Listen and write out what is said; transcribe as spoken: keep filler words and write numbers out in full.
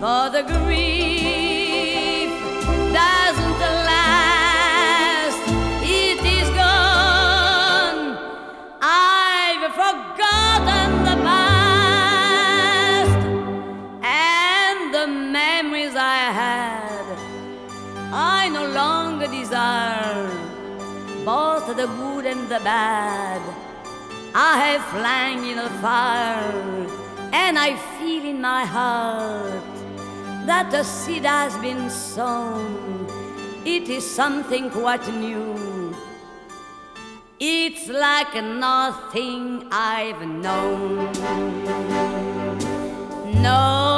for the grief doesn't last. It is gone. I've forgotten the past and the memories I had. I no longer desire both the good and the bad. I have flung in the fire, and I feel in my heart that the seed has been sown. It is something quite new. It's like nothing I've known. No.